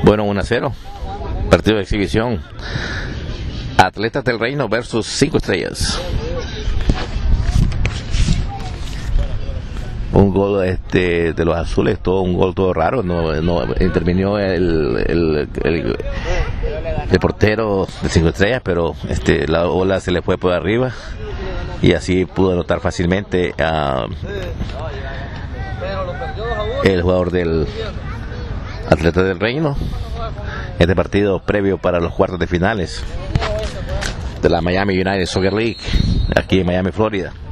Bueno, 1-0. Partido de exhibición. Atletas del Reino versus 5 Estrellas. Un gol de los azules, todo un gol todo raro. No intervino el portero de 5 Estrellas, pero la bola se le fue por arriba y así pudo anotar fácilmente el jugador del Atleta del Reino. Este partido previo para los cuartos de finales de la Miami United Soccer League aquí en Miami, Florida.